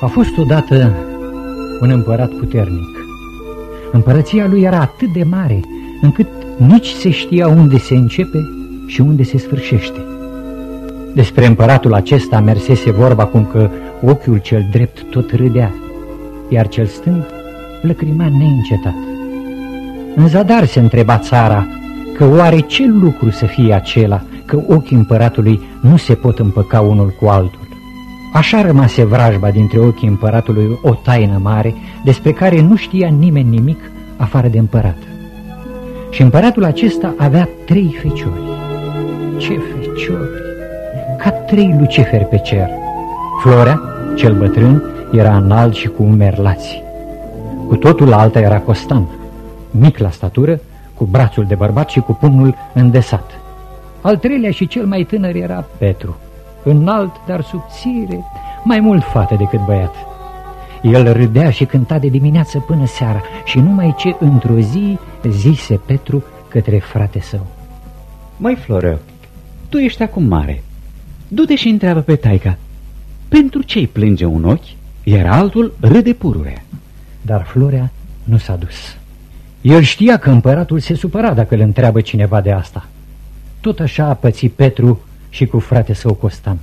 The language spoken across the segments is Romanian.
A fost odată un împărat puternic. Împărăția lui era atât de mare încât nici se știa unde se începe și unde se sfârșește. Despre împăratul acesta mersese vorba cum că ochiul cel drept tot râdea, iar cel stâng lăcrima neîncetat. În zadar se întreba țara că oare ce lucru să fie acela, că ochii împăratului nu se pot împăca unul cu altul. Așa rămase vrajba dintre ochii împăratului, o taină mare, despre care nu știa nimeni nimic afară de împărat. Și împăratul acesta avea 3 feciori. Ce feciori! Ca 3 luciferi pe cer. Florea, cel bătrân, era înalt și cu umeri lați. Cu totul alta era Costan, mic la statură, cu brațul de bărbat și cu pumnul îndesat. Al 3-lea și cel mai tânăr era Petru, înalt, dar subțire, mai mult fată decât băiat. El râdea și cânta de dimineață până seara și numai ce într-o zi zise Petru către frate său: Măi, Floră, tu ești acum mare. Du-te și întreabă pe taica, pentru ce-i plânge un ochi, iar altul râde pururea. Dar Florea nu s-a dus. El știa că împăratul se supăra dacă îl întreabă cineva de asta. Tot așa a pățit Petru și cu frate său Costan.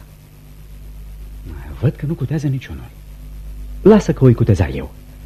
Văd că nu cutează niciunul. Lasă că o-i cuteza eu.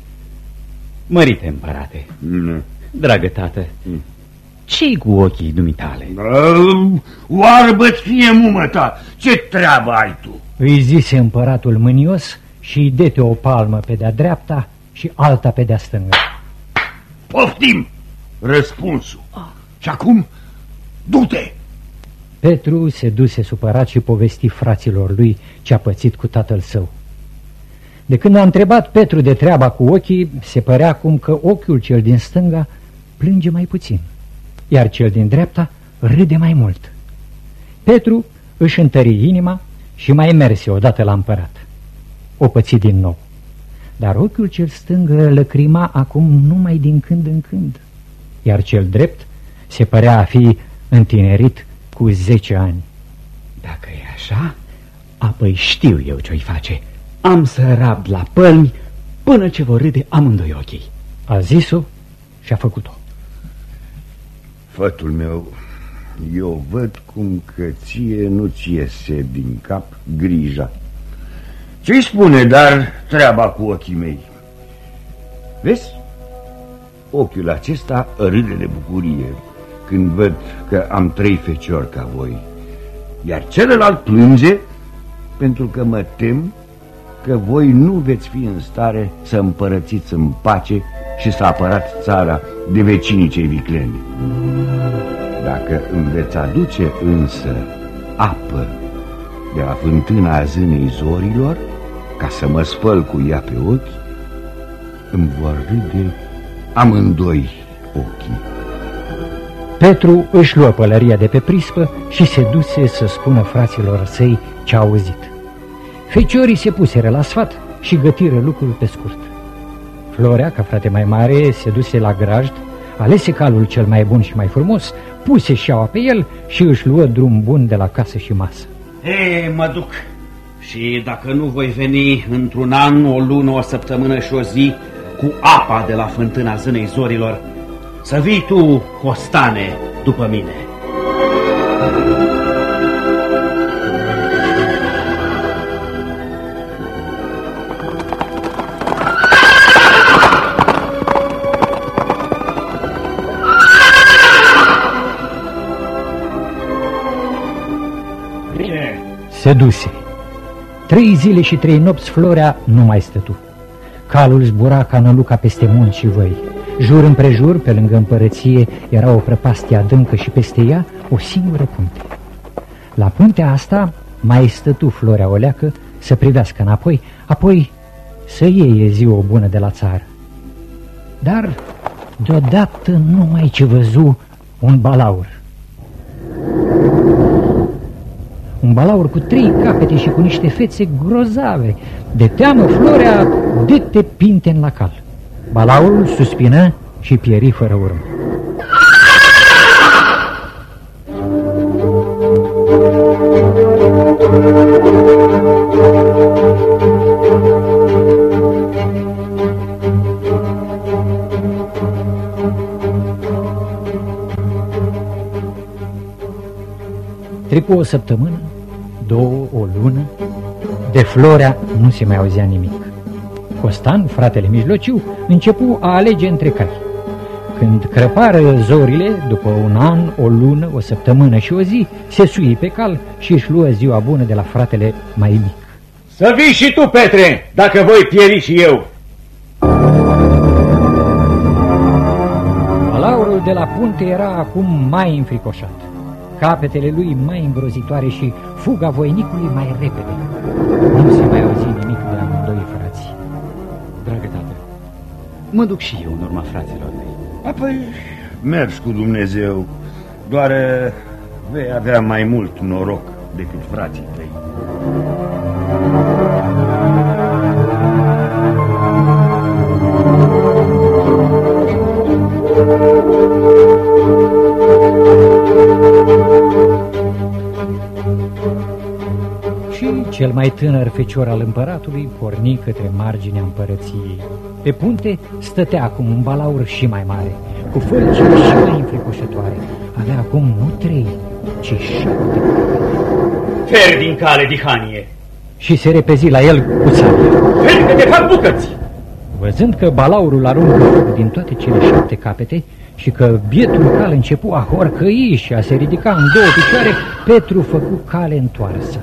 Mărite împărate, dragă tată, ce-i cu ochii dumitale? Oarbă-ți fie mumă ta, ce treabă ai tu? Îi zise împăratul mânios și îi dete o palmă pe de-a dreapta și alta pe de-a stângă. Poftim răspunsul. Și acum, du-te! Petru se duse supărat și povesti fraților lui ce-a pățit cu tatăl său. De când a întrebat Petru de treaba cu ochii, se părea cum că ochiul cel din stânga plânge mai puțin, iar cel din dreapta râde mai mult. Petru își întări inima și mai merse odată la împărat. O păți din nou, dar ochiul cel stâng lăcrima acum numai din când în când, iar cel drept se părea a fi întinerit cu 10 ani. Dacă e așa, apoi știu eu ce-o-i face. Am să rab la pălmi până ce vor râde amândoi ochii. A zis-o și a făcut-o. Fătul meu, eu văd cum că ție nu-ți iese din cap grija. Ce-i spune, dar treaba cu ochii mei? Vezi? Ochiul acesta râde de bucurie când văd că am 3 feciori ca voi, iar celălalt plânge pentru că mă tem că voi nu veți fi în stare să împărățiți în pace și să apărați țara de vecinii cei vicleni. Dacă îmi veți aduce însă apă de la fântâna zânei zorilor, ca să mă spăl cu ea pe ochi, îmi vor râde amândoi ochii. Petru își luă pălăria de pe prispă și se duse să spună fraților săi ce a auzit. Feciorii se puseră la sfat și gătiră lucrul pe scurt. Florea, ca frate mai mare, se duse la grajd, alese calul cel mai bun și mai frumos, puse șaua pe el și își luă drum bun de la casă și masă. Ei, mă duc. Și dacă nu voi veni într-un an, o lună, o săptămână și o zi cu apa de la fântâna zânei zorilor, să vii tu, Costane, după mine. Se duse. 3 zile și 3 nopți Florea nu mai stătu. Calul zbura ca năluca peste munți și văi. Jur împrejur, pe lângă împărăție, era o prăpastie adâncă și peste ea o singură punte. La puntea asta mai stătu Florea o leacă să privească înapoi, apoi să iei ziua bună de la țară. Dar deodată numai ce văzu un balaur. Un balaur cu 3 capete și cu niște fețe grozave. De teamă Florea dete pinten la cal. Balaurul suspină și pieri fără urmă. Trecu o săptămână, 2, o lună, de Florea nu se mai auzea nimic. Costan, fratele mijlociu, începu a alege între cai. Când crăpară zorile, după un an, o lună, o săptămână și o zi, se sui pe cal și își luă ziua bună de la fratele mai mic. Să vii și tu, Petre, dacă voi pieri și eu. Balaurul de la punte era acum mai înfricoșat, capetele lui mai îngrozitoare și fuga voinicului mai repede. Nu se mai auzi nimic de amândoi frați. Dragă tată, mă duc și eu în urma fraților mei. Apoi mergi cu Dumnezeu, doar vei avea mai mult noroc decât frații tăi. Și cel mai tânăr fecior al împăratului porni către marginea împărăției. Pe punte stătea acum un balaur și mai mare, cu fălci și mai înfricoșătoare. Avea acum nu 3, ci 7. Fer din cale, dihanie! Și se repezi la el cu sabia. Fer că te fac bucăți! Văzând că balaurul aruncă foc din toate cele 7 capete și că bietul cal începu a horcăi și a se ridica în 2 picioare, Petru făcu cale întoarsă.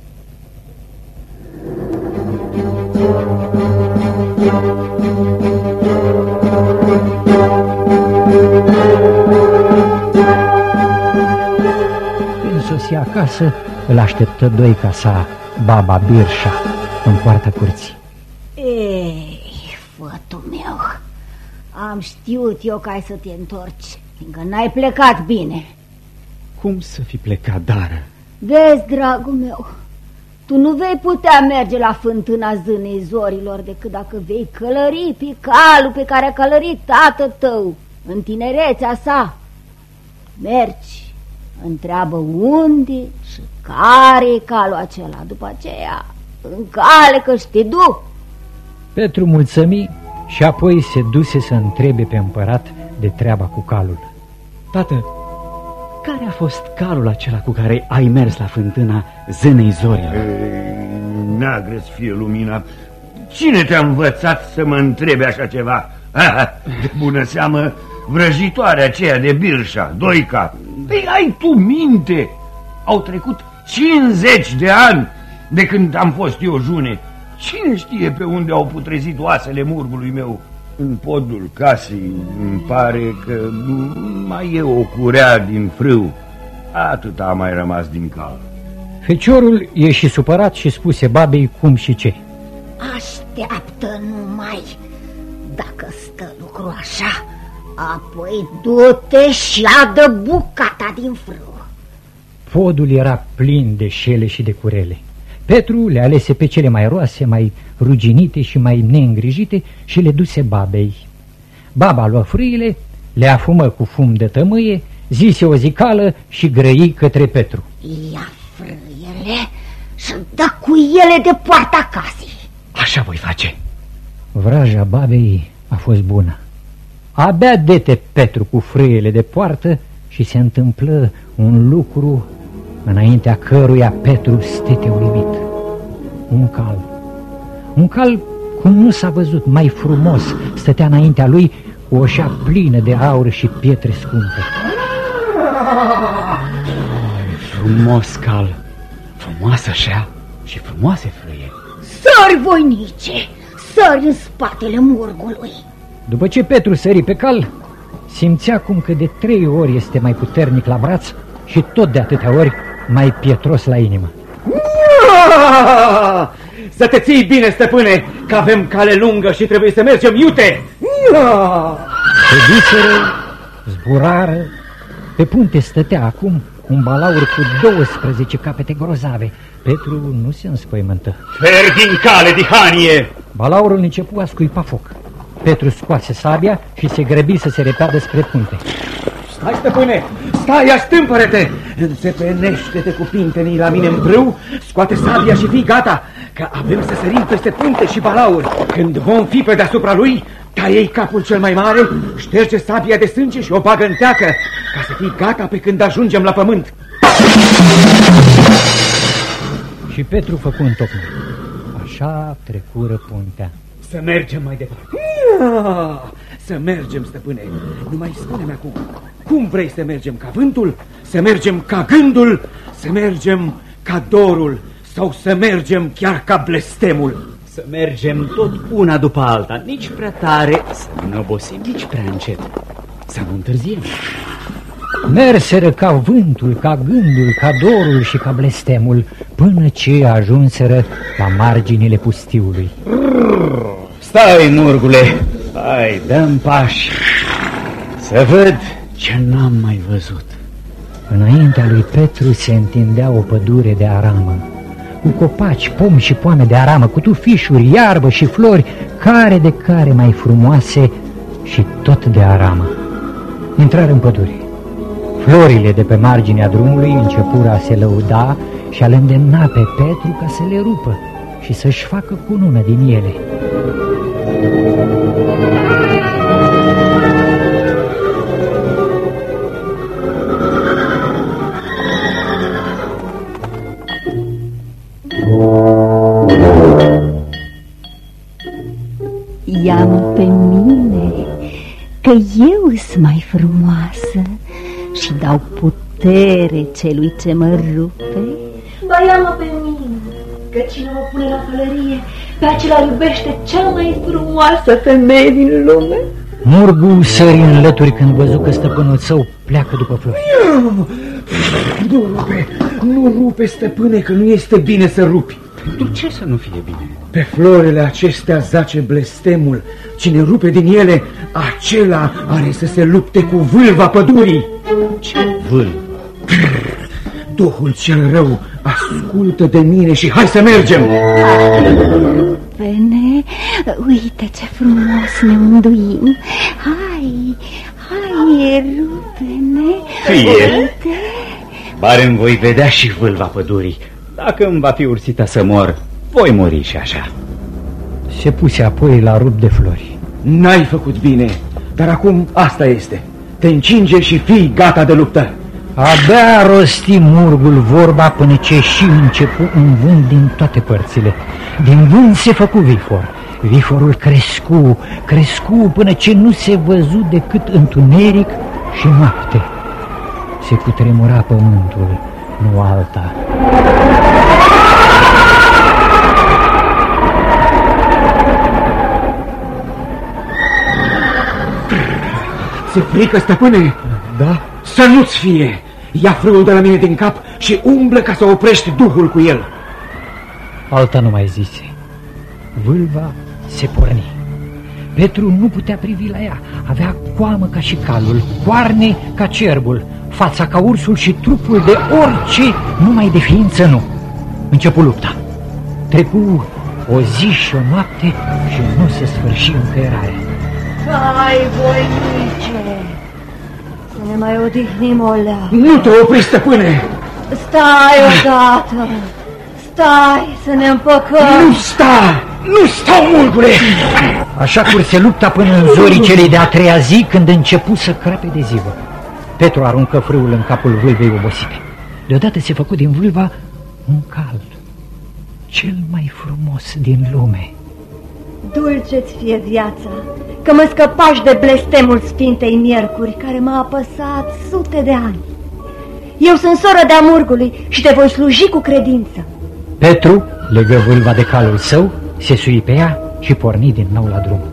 Când sosia acasă, îl așteptă doica sa, baba Birșa, în poarta curții. Ei, fătul meu, am știut eu că ai să te întorci, fiindcă n-ai plecat bine. Cum să fi plecat, Dară? Vezi, dragul meu, tu nu vei putea merge la fântâna zânei zorilor decât dacă vei călări pe calul pe care a călărit tatăl tău în tinerețea sa. Mergi, întreabă unde și care e calul acela, după aceea încale că te duc. Petru mulțămi și apoi se duse să întrebe pe împărat de treaba cu calul. Tată, care a fost calul acela cu care ai mers la fântâna zânei zorilor? Neagră-ți fie lumina. Cine te-a învățat să mă întrebe așa ceva? De bună seamă, vrăjitoarea aceea de Birșa, Doica. Păi ai tu minte? Au trecut 50 de ani de când am fost eu june. Cine știe pe unde au putrezit oasele murgului meu? În podul casei îmi pare că mai e o curea din frâu. Atât a mai rămas din cal. Feciorul ieși supărat și spuse babei cum și ce. Așteaptă numai. Dacă stă lucru așa, apoi du-te și adă bucata din frâu. Podul era plin de șele și de curele. Petru le alese pe cele mai roase, mai ruginite și mai neîngrijite și le duse babei. Baba luă frâile, le afumă cu fum de tămâie, zise o zicală și grăi către Petru. Ia frâiele și dă cu ele de poarta casei. Așa voi face. Vraja babei a fost bună. Abia dete Petru cu frâiele de poartă și se întâmplă un lucru înaintea căruia Petru stete uimit. Un cal cum nu s-a văzut, mai frumos, stătea înaintea lui cu o șa plină de aur și pietre scumpe. Frumos cal, frumoasă șa și frumoase frâie. Sări, voinice, sări în spatele murgului. După ce Petru sări pe cal, simțea cum că de 3 ori este mai puternic la braț și tot de atâtea ori mai pietros la inimă. Să te ții bine, stăpâne, că avem cale lungă și trebuie să mergem iute. Se duseră, zburară. Pe punte stătea acum un balaur cu 12 capete grozave. Petru nu se înspăimântă. Fer din cale, dihanie! Balaurul începu a scuipa foc. Petru scoase sabia și se grăbi să se repeadă spre punte. Stai, stăpâne, stai, astâmpără-te! Înțepenește-te cu pintenii la mine în brâu, scoate sabia și fii gata, că avem să sărim peste punte și balaur. Când vom fi pe deasupra lui, taie-i capul cel mai mare, șterge sabia de sânge și o bagă în teacă, ca să fii gata pe când ajungem la pământ. Și Petru făcu întocmai. Așa trecură puntea. Să mergem mai departe. Să mergem, stăpâne. Numai spune-mi acum, cum vrei să mergem, ca vântul? Să mergem ca gândul? Să mergem ca dorul? Sau să mergem chiar ca blestemul? Să mergem tot una după alta, nici prea tare, să nu obosim, nici prea încet, să nu întârziem. Merseră ca vântul, ca gândul, ca dorul și ca blestemul, până ce ajunseră la marginile pustiului. Stai, murgule, hai, dăm pași, să văd ce n-am mai văzut. Înaintea lui Petru se întindea o pădure de aramă, cu copaci, pomi și poame de aramă, cu tufișuri, iarbă și flori, care de care mai frumoase și tot de aramă. Intrară în pădure. Florile de pe marginea drumului începură a se lăuda și a-l îndemna pe Petru ca să le rupă și să-și facă cunună din ele. Ia-mi pe mine, că eu sunt mai frumoasă și dau putere celui ce mă rupe. Ba ia-mă pe mine, că cine mă pune la călărie, pe acela iubește cea mai frumoasă femeie din lume. Murgu sări în lături când văzu că stăpânul său pleacă după flori. Nu rupe, stăpâne, că nu este bine să rupi. Pentru ce să nu fie bine? Pe florile acestea zace blestemul. Cine rupe din ele, acela are să se lupte cu vâlva pădurii. Ce vâlvă? Duhul cel rău, ascultă de mine și hai să mergem. Rupene, uite ce frumos ne unduim. Hai, Rupene, uite. Bare-mi voi vedea și vâlva pădurii. Dacă îmi va fi ursită să mor, voi muri și așa. Se puse apoi la rup de flori. N-ai făcut bine, dar acum asta este. Te încinge și fii gata de luptă. Abia rosti Murgul vorba până ce și începu un vânt din toate părțile. Din vânt se făcu vifor. Viforul crescu până ce nu se văzu decât întuneric și noapte. Se cutremura pământul, nu alta. Se frică, stăpâne? Da. Să nu-ți fie! Ia frâul de la mine din cap și umblă ca să oprești duhul cu el. Alta nu mai zise. Vâlva se porni. Petru nu putea privi la ea. Avea coamă ca și calul, coarne ca cerbul, fața ca ursul și trupul de orice, numai de ființă nu. Începu lupta. Trecu o zi și o noapte și nu se sfârși încăierarea. Hai, voinice, să ne mai odihnim o leacă. Nu te opri, stăpâne! Stai odată, stai să ne împăcăm. Nu stau, Murgule! Așa curse lupta până în zorii celei de-a treia zi, când începu să crape de zivă. Petru aruncă frâul în capul vâlvei obosite. Deodată se făcu din vâlva un cal, cel mai frumos din lume. Dulce-ți fie viața, că mă scăpași de blestemul Sfintei Miercuri, care m-a apăsat sute de ani. Eu sunt soră de-a Murgului și te voi sluji cu credință. Petru legă vâlva de calul său, se sui pe ea și porni din nou la drum.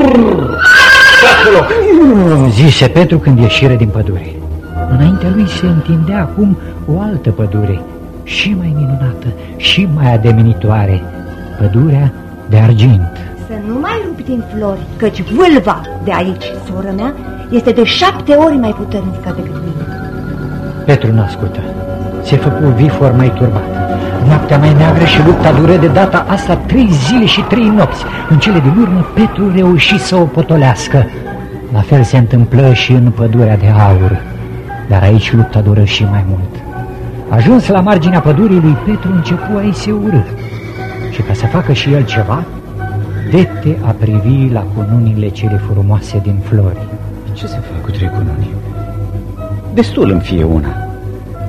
Zise Petru când ieșiră din pădure. Înaintea lui se întindea acum o altă pădure, și mai minunată, și mai ademenitoare, pădurea de argint. Să nu mai rupi din flori, căci vâlva de aici, soră mea, este de 7 ori mai puternică decât mine. Petru n-ascultă. Se făcu vifor mai turbat. Noaptea mai neagră și lupta dură de data asta 3 zile și 3 nopți. În cele din urmă Petru reuși să o potolească. La fel se întâmplă și în pădurea de aur. Dar aici lupta dură și mai mult. Ajuns la marginea pădurii, lui Petru începu a-i se urâ. Și ca să facă și el ceva, dete a privi la cununile cele frumoase din flori. Ce să fac cu 3 cununi? Destul îmi fie una.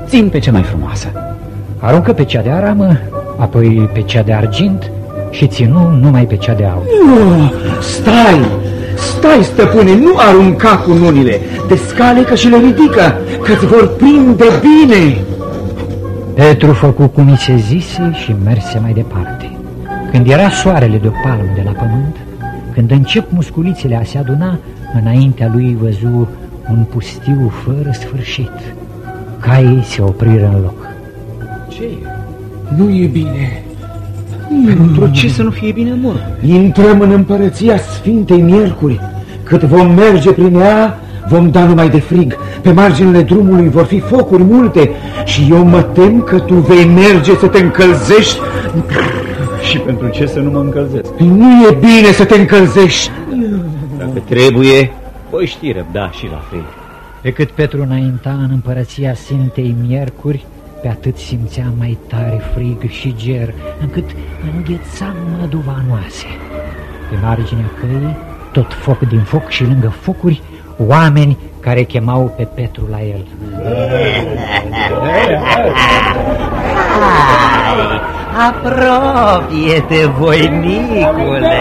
țin pe cea mai frumoasă. Aruncă pe cea de aramă, apoi pe cea de argint și ținu numai pe cea de aur. Nu, stai, stăpâne, nu arunca cu nunile, descalecă și le ridică, că-ți vor prinde bine. Petru făcu cum i se zise și merse mai departe. Când era soarele de o palmă de la pământ, când încep musculițele a se aduna, înaintea lui văzu un pustiu fără sfârșit. Caii se opriră în loc. Ce e? Nu e bine. Pentru ce să nu fie bine mort? Intrăm în împărăția Sfintei Miercuri. Cât vom merge prin ea, vom da numai de frig. Pe marginile drumului vor fi focuri multe și eu mă tem că tu vei merge să te încălzești. Și pentru ce să nu mă încălzesc? Nu e bine să te încălzești. Dacă trebuie, voi ști răbda și la frig. Pe cât Petru înainta în împărăția Sfintei Miercuri, pe atât simțea mai tare frig și ger, încât îngheța măduvanoase. Pe marginea căii, tot foc din foc și lângă focuri, oameni care chemau pe Petru la el. Hai, apropie-te, voinicule!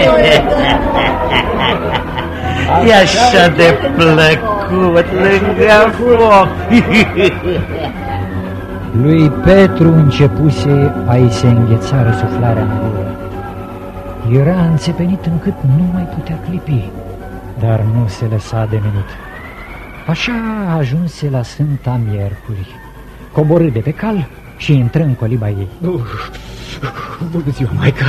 E așa de plăcut lângă foc! Lui Petru începuse a-i se îngheța răsuflarea în gură. Era înțepenit încât nu mai putea clipi, dar nu se lăsa de minut. Așa ajunse la Sfânta Miercuri, coborâ de pe cal și intră în coliba ei. Bună ziua, maică!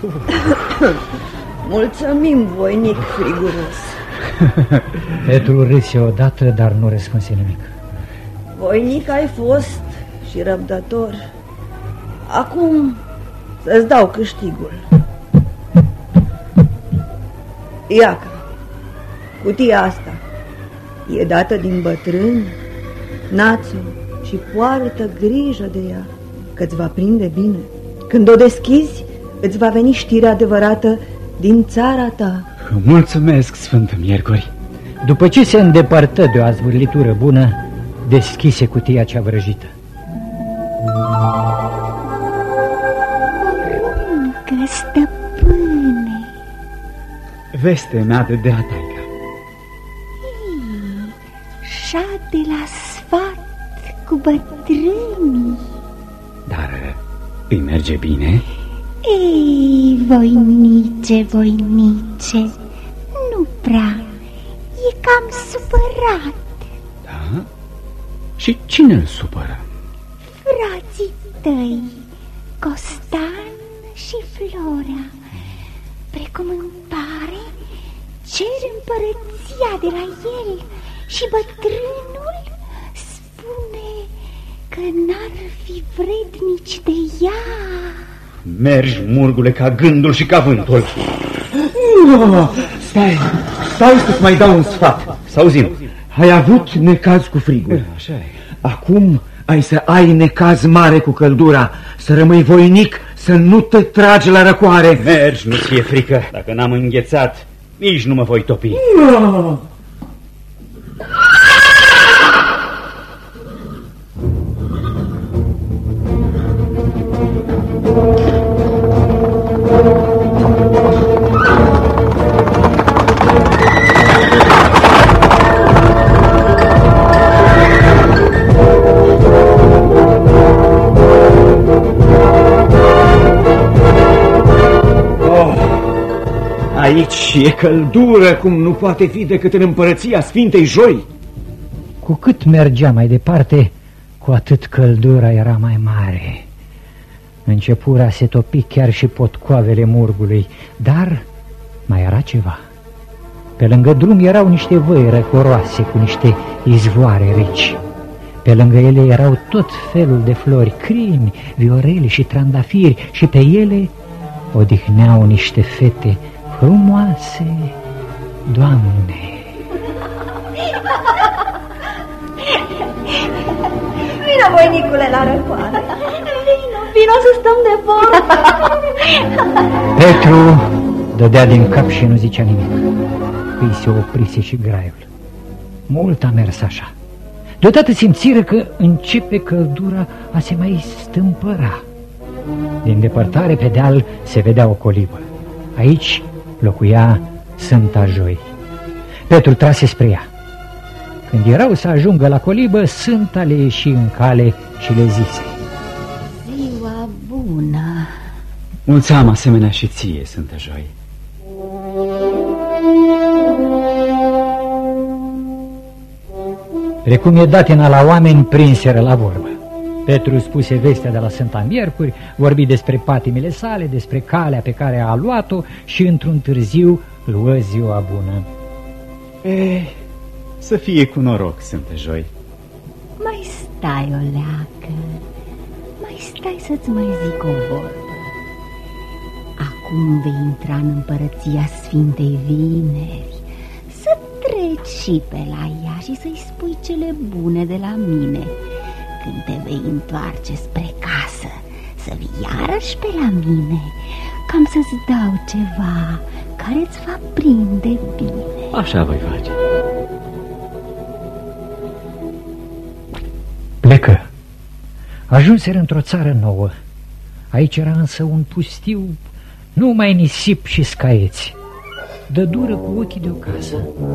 Mulțumim, voinic friguros. Petru râse odată, dar nu răspunse nimic. Voinic ai fost și răbdător. Acum să-ți dau câștigul. Iaca, cutia asta e dată din bătrân, nați-o și poartă grijă de ea, că-ți va prinde bine. Când o deschizi, îți va veni știrea adevărată din țara ta. Mulțumesc, Sfântă Miercuri. După ce se îndepărtă de o azvârlitură bună, deschise cutia cea vrăjită. Poruncă, stăpâne. Veste mea de la taica. Șade la sfat cu bătrânii. Dar îi merge bine? Ei, voinice, nu prea. E cam supărat. Da? Și cine îl supără? Frații tăi, Costan și Flora. Precum îmi pare, cer împărăția de la el și bătrânul spune că n-ar fi vrednici de ea. Mergi, murgule, ca gândul și ca vântul. Stai să-ți mai dau un sfat. Să auzim. Ai avut necaz cu frigul. Așa e. Acum ai să ai necaz mare cu căldura. Să rămâi voinic, să nu te tragi la răcoare. Mergi, nu-ți fie frică. Dacă n-am înghețat, nici nu mă voi topi. Aici e căldură cum nu poate fi decât în împărăția Sfintei Joi. Cu cât mergea mai departe, cu atât căldura era mai mare. Începura se topi chiar și potcoavele murgului, dar mai era ceva. Pe lângă drum erau niște văi răcoroase cu niște izvoare reci. Pe lângă ele erau tot felul de flori, crimi, viorele și trandafiri, și pe ele odihneau niște fete frumoase, Doamne. Vino, voinicule, la răcoare. Vino să stăm de vorbă. Petru dădea din cap și nu zicea nimic. Îi se oprise și graiul. Mult a mers așa. Deodată simțiră că începe căldura a se mai stâmpăra. Din depărtare pe deal se vedea o colibă. Aici locuia Sfânta Joi. Petru trase spre ea. Când erau să ajungă la colibă, Sfânta le ieși în cale și le zise: Ziua bună! Mulțeam asemenea și ție, Sfântă Joi. Precum e datina la oameni, prinseră la vorbă. Petru spuse vestea de la Sfânta Miercuri, vorbi despre patimile sale, despre calea pe care a luat-o și într-un târziu luă ziua bună. Să fie cu noroc, Sfântă Joi. Mai stai o leacă, mai stai să-ți mai zic o vorbă. Acum vei intra în împărăția Sfintei Vineri, să treci și pe la ea și să-i spui cele bune de la mine. Când te vei întoarce spre casă, să vii iarăși pe la mine, cam să-ți dau ceva care îți va prinde bine. Așa voi face. Plecă. Ajunseră într-o țară nouă. Aici era însă un pustiu, numai nisip și scaieți. Dădură cu ochii de o casă.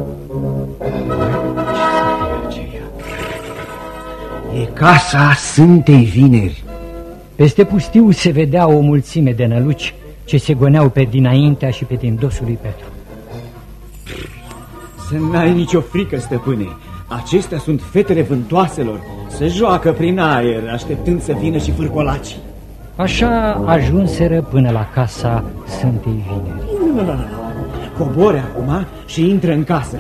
E casa Sfintei Vineri. Peste pustiu se vedea o mulțime de năluci ce se goneau pe dinaintea și pe din dosul lui Petru. Să n-ai nicio frică, stăpâne. Acestea sunt fetele vântoaselor. Se joacă prin aer, așteptând să vină și fârcolacii. Așa ajunseră până la casa Sfintei Vineri. Cobori acum și intră în casă.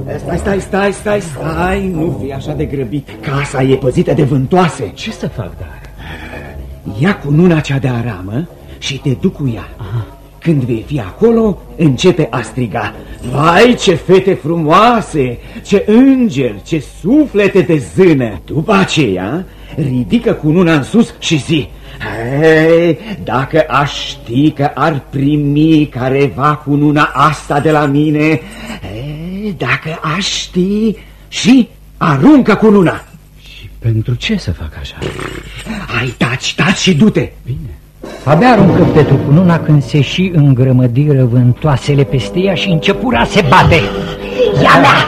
Stai, nu fi așa de grăbit. Casa e păzită de vântoase. Ce să fac, dar? Ia cununa cea de aramă și te duc cu ea. Aha. Când vei fi acolo, începe a striga: vai, ce fete frumoase, ce îngeri, ce suflete de zână. După aceea, ridică cununa în sus și zi: hei, dacă aș ști că ar primi careva cununa asta de la mine, hei, dacă aș ști, și aruncă cununa. Și pentru ce să fac așa? Hai, taci și du-te. Bine. Abia aruncă Petru cununa când se și îngrămădiră vântoasele peste ea și începura se bate. E-a mea!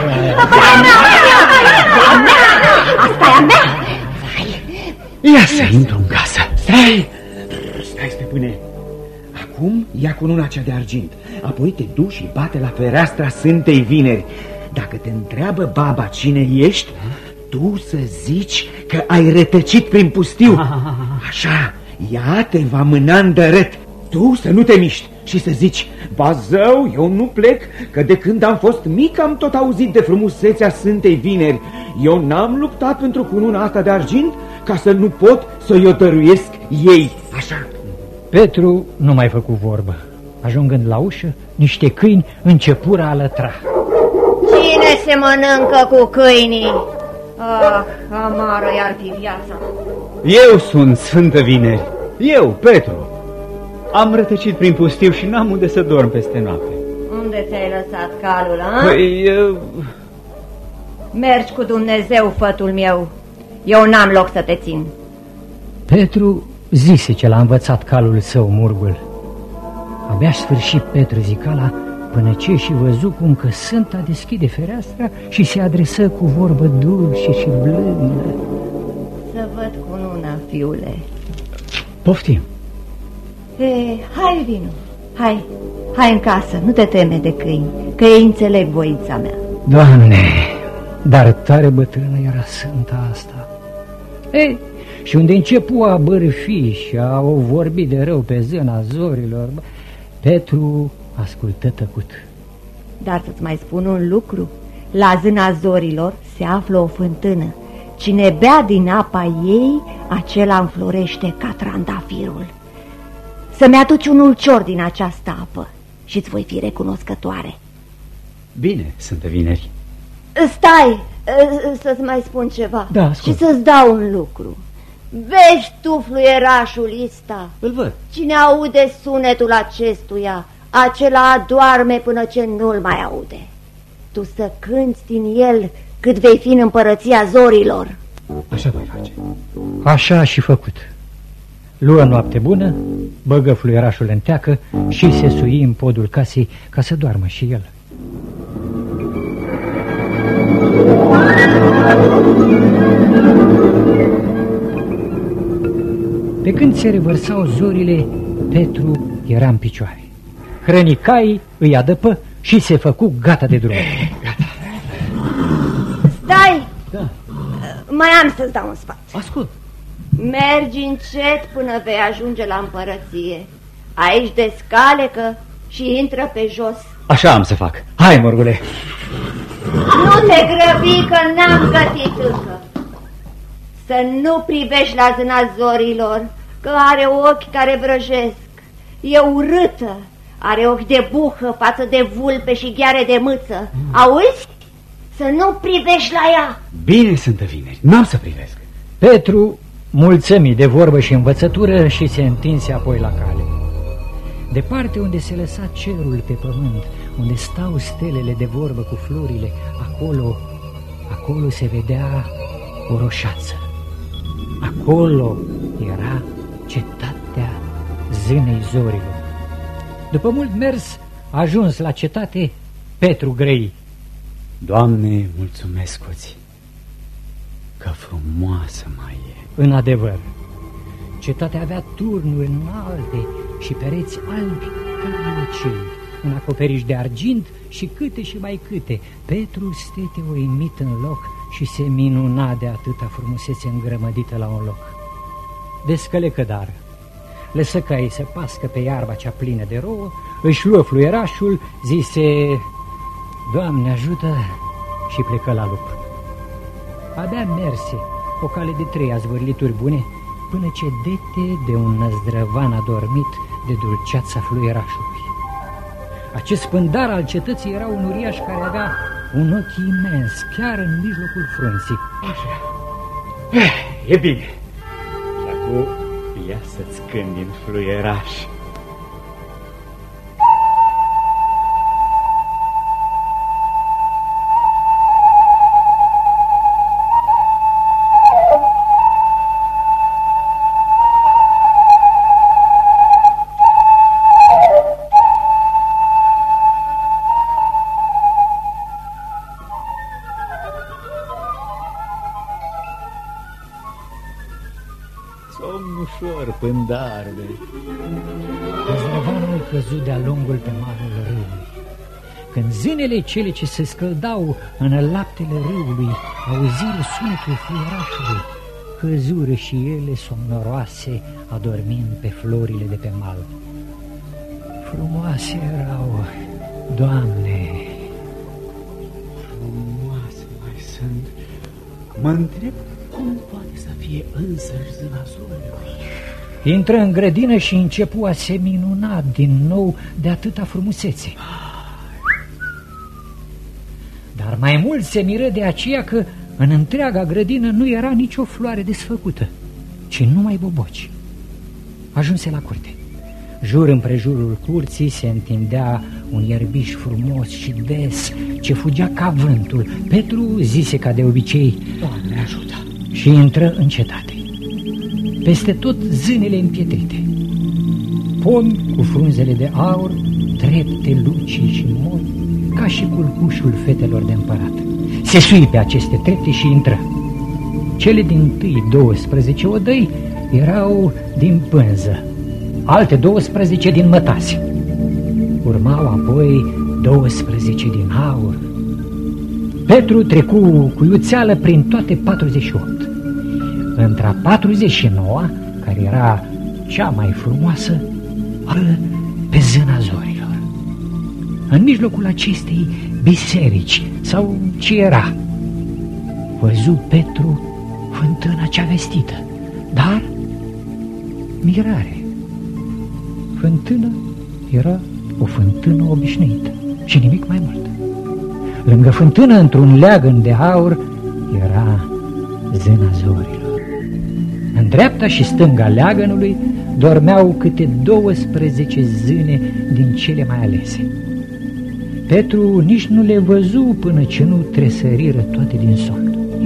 Asta e a mea! Ia să intru în casă. Stai, stăpâne. Acum ia cununa cea de argint. Apoi te duci și bate la fereastra Sfintei Vineri. Dacă te întreabă baba cine ești, tu să zici că ai rătăcit prin pustiu. Așa, ea te va mâna în dărât. Tu să nu te miști și să zici: ba zău, eu nu plec, că de când am fost mic am tot auzit de frumusețea Sfintei Vineri. Eu n-am luptat pentru cununa asta de argint ca să nu pot să-i o dăruiesc ei. Așa. Petru nu mai făcu vorbă. Ajungând la ușă, niște câini începură a lătra. Cine se mănâncă cu câinii? Ah, amară i-ar fi viața. Eu sunt Sfântă Vineri. Eu, Petru. Am rătăcit prin pustiu și n-am unde să dorm peste noapte. Unde ți-ai lăsat calul, a? Păi, Mergi cu Dumnezeu, fătul meu. Eu n-am loc să te țin. Petru zise ce l-a învățat calul său murgul. Abia sfârșit Petru zicala până ce și văzu cum că Sfânta deschide fereastra și se adresă cu vorbă dulce și blândă. Să văd cununa, fiule. Poftim. Hai, vino. Hai în casă, nu te teme de câini, că ei înțeleg voința mea. Doamne, dar tare bătrână era Sfânta asta. Și unde începu a bârfi și a o vorbi de rău pe zâna zorilor, Petru ascultă tăcut. Dar să-ți mai spun un lucru. La zâna zorilor se află o fântână. Cine bea din apa ei, acela înflorește ca trandafirul. Să-mi aduci un ulcior din această apă și-ți voi fi recunoscătoare. Bine, Sfântă Vineri. Stai, să-ți mai spun ceva. Da, și să-ți dau un lucru. Vezi tu fluierașul ăsta? Îl văd. Cine aude sunetul acestuia, acela adorme până ce nu-l mai aude. tu să cânți din el cât vei fi în împărăția zorilor. Așa voi face. Așa a și făcut. Luă noapte bună, băgă fluierașul în teacă și se sui în podul casei ca să doarmă și el. Pe când se revărsau zorile, Petru era în picioare. Hrăni caii, îi adăpă și se făcu gata de drum. Stai! Da. Mai am să-ți dau un sfat. Ascult. Mergi încet până vei ajunge la împărăție. Aici descalecă și intră pe jos. Așa am să fac. Hai, morgule. Nu te grăbi că n-am gătit încă. Să nu privești la zâna zorilor, că are ochi care vrăjesc. E urâtă, are ochi de buhă față de vulpe și gheare de mâță. Auzi? Să nu privești la ea. Bine sunt vineri, n-am să privesc. Petru mulțămi de vorbă și învățătură și se întinse apoi la cale. Departe unde se lăsa cerul pe pământ, unde stau stelele de vorbă cu florile, acolo se vedea o roșață. Acolo era cetatea zânei zorilor. După mult mers, ajuns la cetate, Petru grăi: Doamne, mulțumesc-ți că frumoasă mai e. În adevăr, cetatea avea turnuri înalte și pereți albi ca lucei, un acoperiș de argint și câte și mai câte. Petru stete uimit în loc și se minuna de atâta frumusețe îngrămădită la un loc. Descălecă dar, lăsă caii să pască pe iarba cea plină de rouă, își luă fluierașul, zise: Doamne ajută, și plecă la lucru. Abia merse o cale de 3 azvârlituri bune, până ce dete de un năzdrăvan adormit de dulceața fluierașului. Acest pândar al cetății era un uriaș care avea un ochi imens, chiar în mijlocul frunții. Așa. E bine. Și acum ia să-ți cânti în fluieraș. Somnușor, pândarde. Năzdrăvanul căzu de-a lungul pe malul râului. Când zânele cele ce se scăldau în laptele râului auziră sunetul fluierașului, căzură și ele somnoroase, adormind pe florile de pe mal. Frumoase erau, Doamne! Frumoase mai sunt. Mă întreb cum poate să fie însăși zâna zorilor. Intră în grădină și începu a se minuna din nou de atâta frumusețe. Dar mai mult se miră de aceea că în întreaga grădină nu era nicio floare desfăcută, ci numai boboci. Ajunse la curte. Jur împrejurul curții se întindea un ierbiș frumos și des, ce fugea ca vântul. Petru zise ca de obicei: Doamne ajută! Și intră în cetate. Peste tot zânele împietrite, pomi cu frunzele de aur, trepte, lucii și moi, ca și culcușul fetelor de împărat. Se sui pe aceste trepte și intră. Cele din tâi 12 odăi erau din pânză, alte 12 din mătase. Urmau apoi 12 din aur. Petru trecu cu iuțeală prin toate 48. Între 49-a, care era cea mai frumoasă, pe zâna zorilor. În mijlocul acestei biserici, sau ce era, văzu Petru fântâna cea vestită, dar mirare. Fântâna era o fântână obișnuită și nimic mai mult. Lângă fântână, într-un leagăn de aur, era zâna zorilor. În dreapta și stânga leagănului dormeau câte 12 zâne din cele mai alese. Petru nici nu le văzu până ce nu tresăriră toate din somn.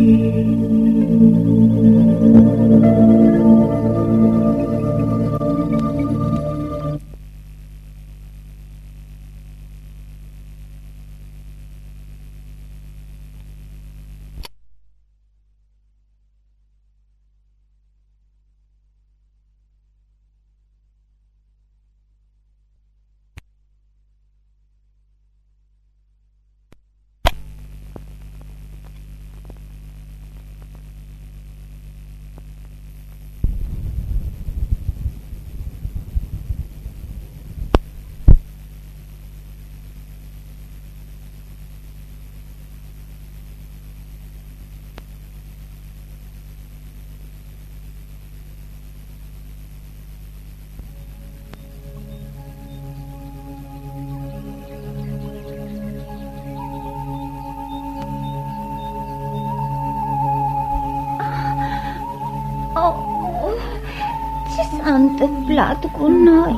Ce s-a întâmplat cu noi?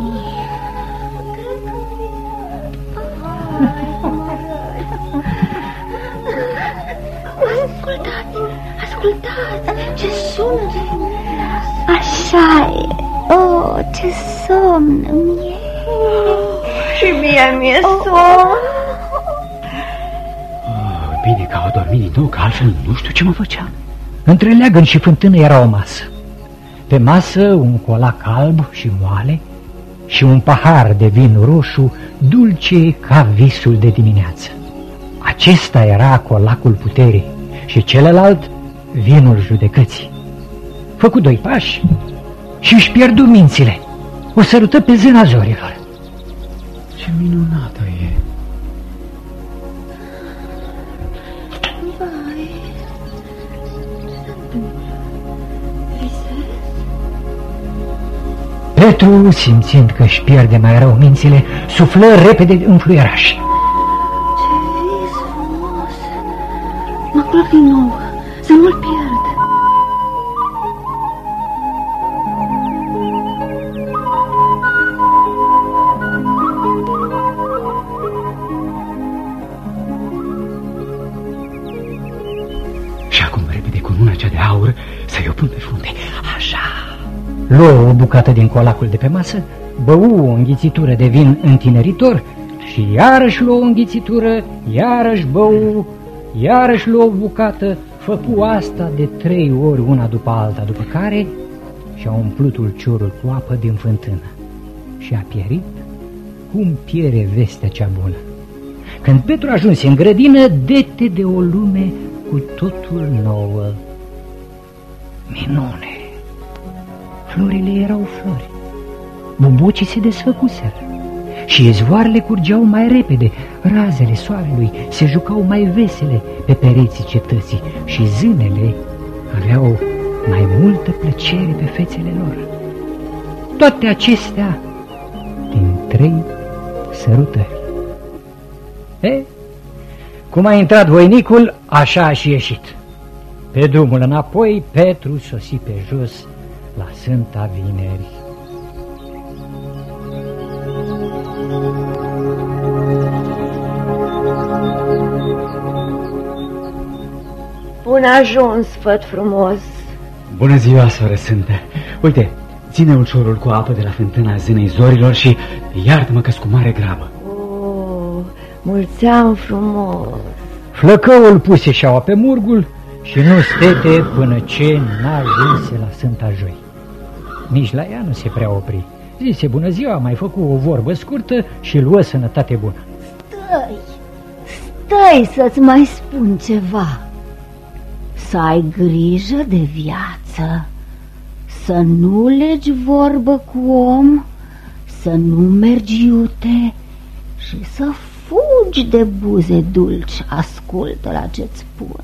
Ascultați, ce sună! Așa e, ce somn mi-e! Și mie somn! Bine că au dormit din nou, că altfel nu știu ce mă făceam. Între leagăn și fântână era o masă. Pe masă un colac alb și moale și un pahar de vin roșu, dulce ca visul de dimineață. Acesta era colacul puterii și celălalt vinul judecății. Făcu 2 pași și își pierdu mințile. O sărută pe zâna zorilor. Ce minunată e! Petru, simțind că își pierde mai rău mințile, suflă repede în fluieraș. Ce vis frumos! Mă culc din nou, să nu-l pierd. Și acum repede cu mâna cea de aur să-i o pun pe frunte. Așa! Luă o bucată din colacul de pe masă, bău o înghițitură de vin întineritor și iarăși luă o înghițitură, iarăși bău, iarăși luă o bucată, făcu asta de 3 ori una după alta, după care și-a umplut ulciorul cu apă din fântână și a pierit cum piere vestea cea bună. Când Petru ajunse în grădină, dete de o lume cu totul nouă. Minune! Florile erau flori, bubocii se desfăcuseră și izvoarele curgeau mai repede, razele soarelui se jucau mai vesele pe pereții cetății și zânele aveau mai multă plăcere pe fețele lor. Toate acestea din 3 sărutări. Cum a intrat voinicul, așa a și ieșit. Pe drumul înapoi, Petru sosi pe jos la Sfânta Vineri. Bun ajuns, făt frumos. Bună ziua, soră Sfântă. Uite, ține ulciorul cu apă de la fântâna Zânei Zorilor și iartă-mă că-s cu mare grabă. Mulțeam frumos. Flăcăul puse șaua pe murgul și nu stete până ce n-ajunse la Sfânta Joi. Nici la ea nu se prea opri. Zise bună ziua, mai făcu o vorbă scurtă și luă sănătate bună. Stai să-ți mai spun ceva. Să ai grijă de viață, să nu legi vorbă cu om, să nu mergi iute și să fugi de buze dulci. Ascultă la ce-ți spun.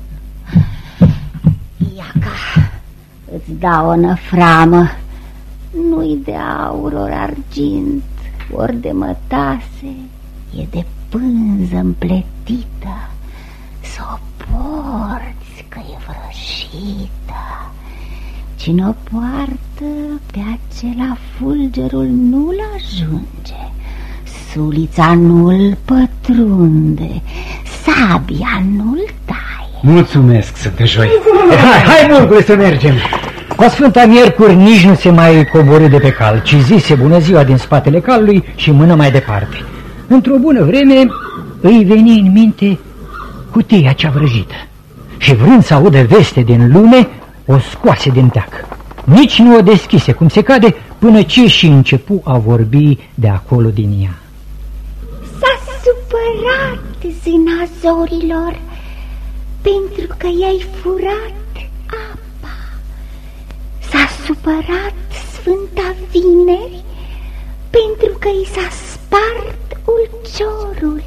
Iaca, îți dau o năframă, nu-i de aur ori argint, ori de mătase, e de pânză împletită, să o porți că e vrăjită. Cine o poartă pe acela fulgerul nu-l ajunge, sulița nu-l pătrunde, sabia nu-l taie. Mulțumesc, Sfântăjoi. Hai, Murgule, să mergem. Cu Sfânta Miercuri nici nu se mai coborî de pe cal, ci zise bună ziua din spatele calului și mână mai departe. Într-o bună vreme îi veni în minte cutia cea vrăjită și vrând să audă veste din lume, o scoase din teac. Nici nu o deschise cum se cade până ce și începu a vorbi de acolo din ea. S-a supărat zâna zorilor pentru că i-ai furat apa. S-a supărat Sfânta Vineri pentru că i s-a spart ulciorul.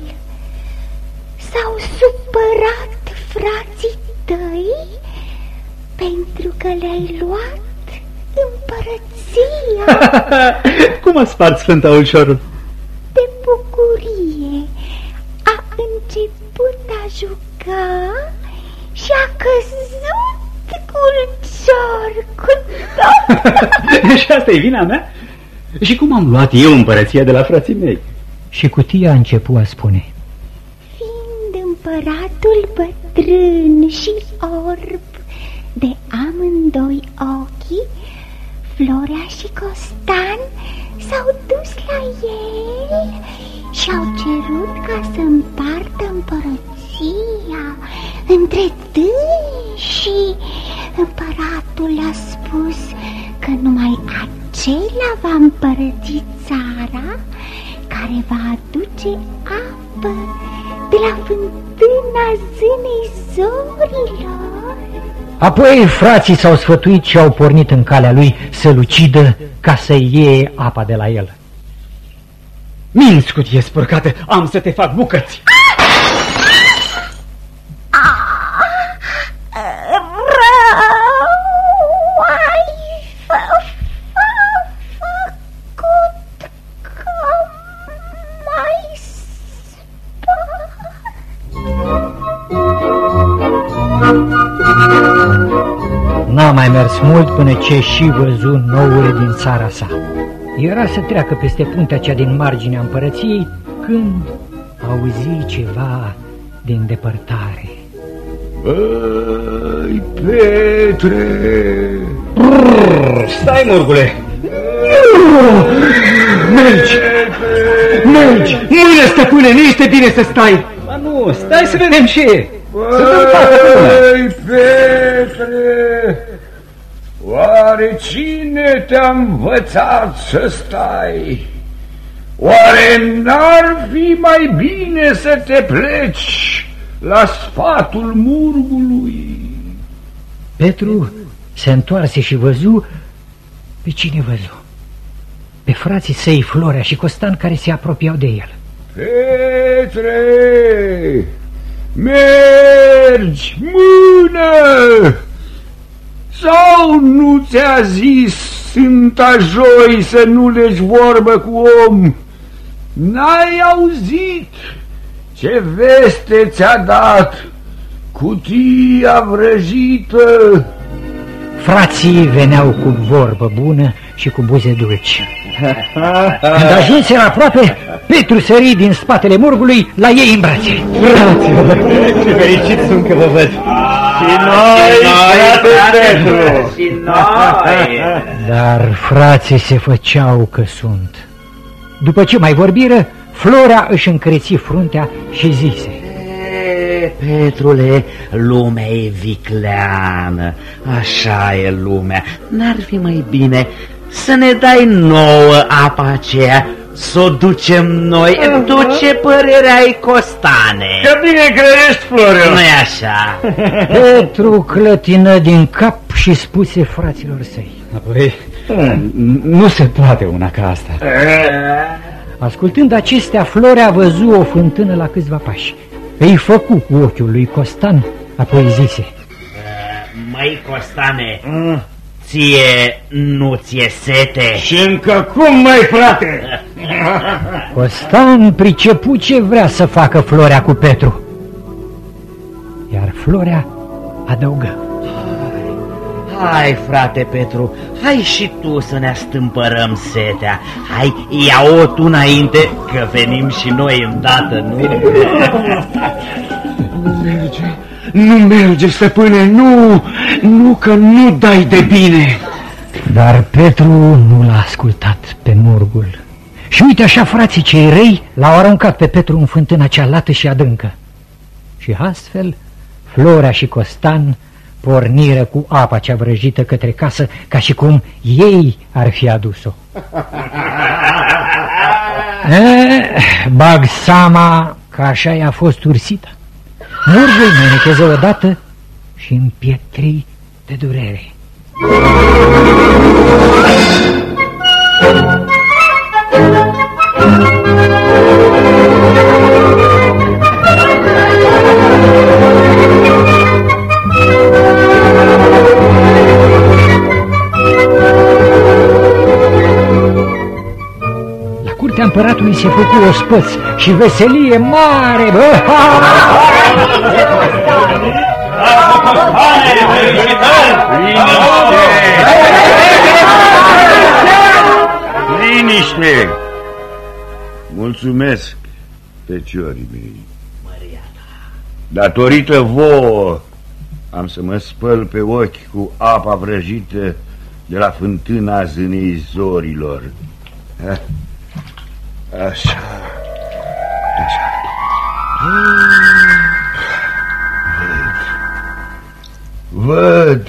S-au supărat frații tăi pentru că le-ai luat împărăția. Cum a spart Sfânta ulciorul? De bucurie a început a juca și a căzut cu ulcior, cu tot. Și asta e vina mea? Și cum am luat eu împărăția de la frații mei? Și cutia a început a spune: fiind împăratul bătrân și orb de amândoi ochii, Florea și Costan s-au dus la el și au cerut ca să împartă împărăția între dânsi. Împăratul a spus că numai acela va împărăți țara care va aduce apă de la fântâna zânei zorilor. Apoi frații s-au sfătuit și au pornit în calea lui să-l ucidă ca să iei apa de la el. Minți, cutie spurcată, am să te fac bucăți. N-a mai mers mult până ce și văzu noule din țara sa. Era să treacă peste puntea cea din marginea împărăției când auzi ceva din depărtare. Băi, Petre! Stai, Murgule! Mergi! Mergi! Mâine, stăpâne, nu este bine să stai! Ba nu, stai să vedem ce e! Băi, Petre! Oare cine te-a învățat să stai? Oare n-ar fi mai bine să te pleci la sfatul Murgului? Petru se întoarse și văzu pe cine văzu? Pe frații săi Florea și Costan care se apropiau de el. Petre! Mergi, mână! Sau nu ți-a zis Sfânta Joi să nu legi vorbă cu om? N-ai auzit ce veste ți-a dat cutia vrăjită? Frații veneau cu vorbă bună și cu buze dulci. Când ajunseră aproape, Petru sări din spatele Murgului la ei în brațe. Fraților, ce fericit sunt că vă văd. Și noi, Petru! Și noi! Dar frații se făceau că sunt. După ce mai vorbiră, Florea își încreți fruntea și zise: Petrule, lumea e vicleană, așa e lumea. N-ar fi mai bine să ne dai nouă apa aceea, să o ducem noi? Tu ce părere ai, Costane? Că bine credești, Florea! Nu-i așa? Petru clătină din cap și spuse fraților săi: apoi, nu se poate una ca asta. Ascultând acestea, Florea văzu o fântână la câțiva pași. Îi făcu cu ochiul lui Costan, apoi zise: măi, Costane, ție nu ți-e sete? Și încă cum, mai frate? Costan pricepu ce vrea să facă Florea cu Petru, iar Florea adăugă: Hai, frate Petru, hai și tu să ne astâmpărăm setea. Hai, ia-o tu înainte, că venim și noi îndată, nu? Nu merge, stăpâne, nu, că nu dai de bine. Dar Petru nu l-a ascultat pe murgul. Și uite așa, frații cei răi l-au aruncat pe Petru în fântâna cea lată și adâncă. Și astfel Florea și Costan porniră cu apa cea vrăjită către casă, ca și cum ei ar fi adus-o. Bag seama că așa i-a fost ursita. Murgul menecheză odată și împietri de durere. La curtea împăratului se făcu ospăț și veselie mare. Liniște! Mulțumesc, feciorii mei. Datorită vouă am să mă spăl pe ochi cu apa vrăjită de la fântâna zânei zorilor. Așa. Văd.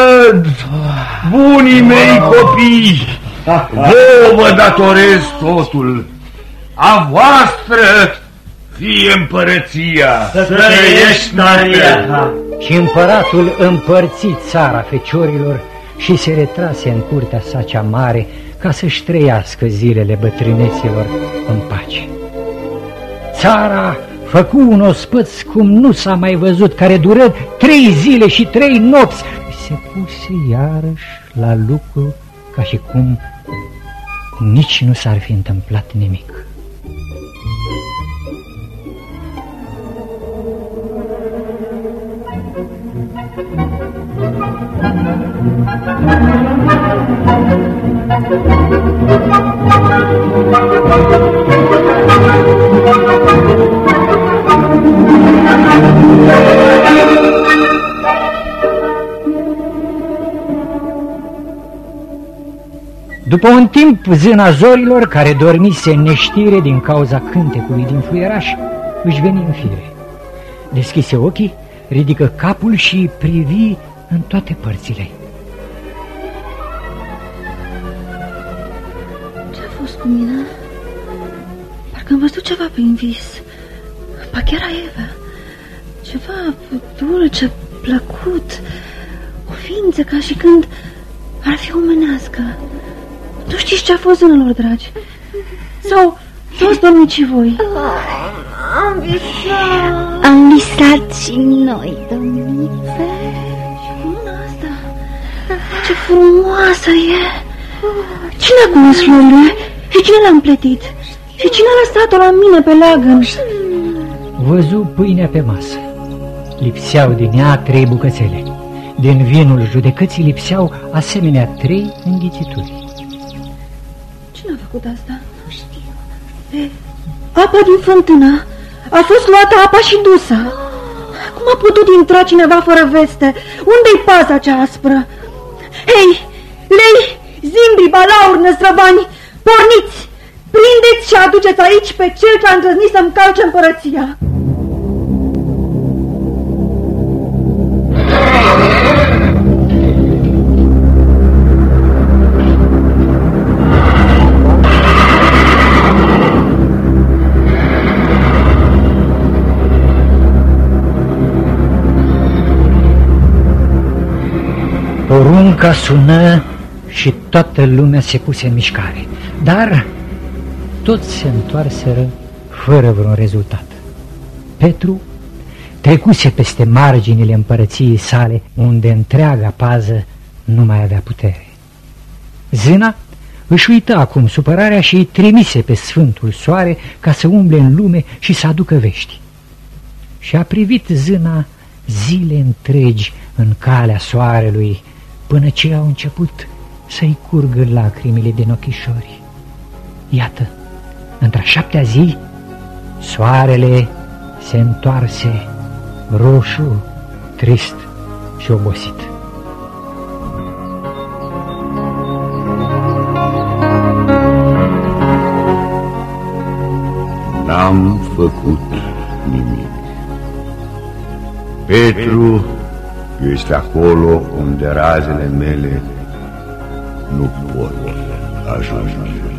Bunii mei copii, vouă vă datorez totul. A voastră fie împărăția. Să trăiești, Maria! Și împăratul împărți țara feciorilor și se retrase în curtea sa cea mare ca să-și trăiască zilele bătrâneților în pace. Țara făcu un ospăț cum nu s-a mai văzut, care dură 3 zile și 3 nopți. Se puse iarăși la lucru ca și cum nici nu s-ar fi întâmplat nimic. După un timp, zâna zorilor, care dormise în neștire din cauza cântecului din fluieraș, își veni în fire. Deschise ochii, ridică capul și privi în toate părțile. Ce-a fost cu mine? Parcă am văzut ceva prin vis. Parcă era Eva. Ceva dulce, plăcut. O ființă ca și când ar fi omenească. Tu știți ce a fost, zânelor dragi? Sau ați dormit și voi? Am visat. Am visat și noi, domniță. Și luna asta, ce frumoasă e! Cine a cules florile? Și cine l-a împletit? Și cine a lăsat-o la mine pe leagăn? Văzu pâinea pe masă. Lipseau din ea 3 bucățele. Din vinul judecății lipseau asemenea 3 înghițituri. Cine a făcut asta? Nu știu. Apa din fântână. A fost luată apa și dusă. Cum a putut intra cineva fără veste? Unde-i paza cea aspră? Hei, lei, zimbri, balauri, năstrăvani, porniți! Prindeți și aduceți aici pe cel ce a îndrăznit să-mi calce împărăția. Porunca sună și toată lumea se puse în mișcare, dar toți se întoarseră fără vreun rezultat. Petru trecuse peste marginile împărăției sale, unde întreaga pază nu mai avea putere. Zâna își uită acum supărarea și îi trimise pe Sfântul Soare ca să umble în lume și să aducă vești. Și a privit Zâna zile întregi în calea soarelui, până ce au început să-i curgă lacrimile din ochișori. Iată, într-a 7-a zi, soarele se întoarse roșu, trist și obosit. N-am făcut nimic. Petru este acolo unde razele mele nu pot ajunge.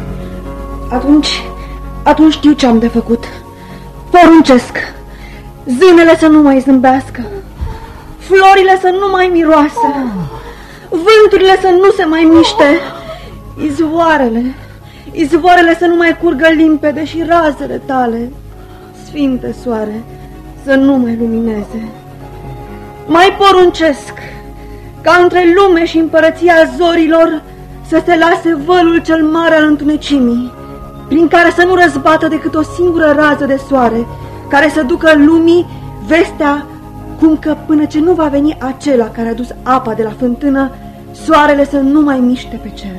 Atunci știu ce am de făcut. Poruncesc zânele să nu mai zâmbească, florile să nu mai miroasă, vânturile să nu se mai miște, izvoarele să nu mai curgă limpede și razele tale, sfinte soare, să nu mai lumineze. Mai poruncesc ca între lume și împărăția zorilor să se lase vălul cel mare al întunecimii, prin care să nu răzbată decât o singură rază de soare, care să ducă lumii vestea cum că până ce nu va veni acela care a dus apa de la fântână, soarele să nu mai miște pe cer.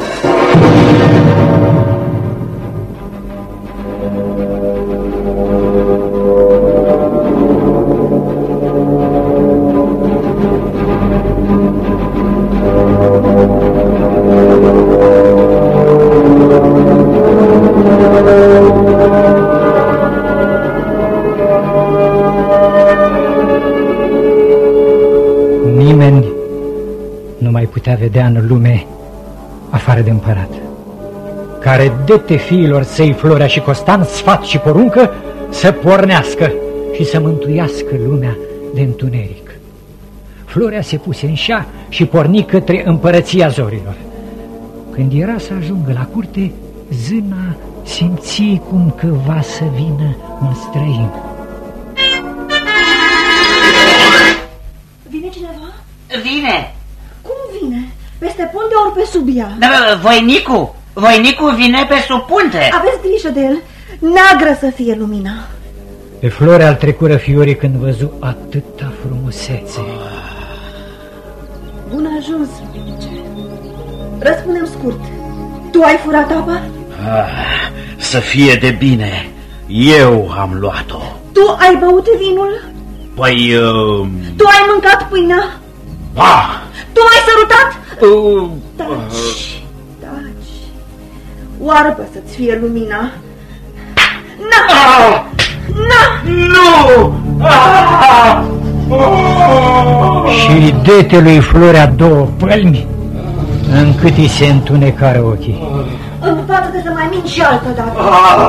Putea vedea în lume afară de împărat, care dete fiilor săi Florea și Costan sfat și poruncă să pornească și să mântuiască lumea de întuneric. Florea se puse în șa și porni către împărăția zorilor. Când era să ajungă la curte, zâna simți cum că va să vină un străin. Vine cineva? Vine! Vine? Peste punte ori pe sub ea? Da, Voinicu vine pe sub punte. Aveți grijă de el, neagră să fie lumina. Pe Florea îl trecură fiorii când văzu atâta frumusețe. Bun ajuns, luminice. Răspundem scurt, tu ai furat apa? Să fie de bine, eu am luat-o. Tu ai băut vinul? Păi... Tu ai mâncat pâinea? Ba! Tu m-ai sărutat? Taci. Oarbă să-ți fie lumina. Nu! Și dete lui Florea 2 pălmi, încât îi se întunecară ochii. Învață-te să mai minți și altă dată.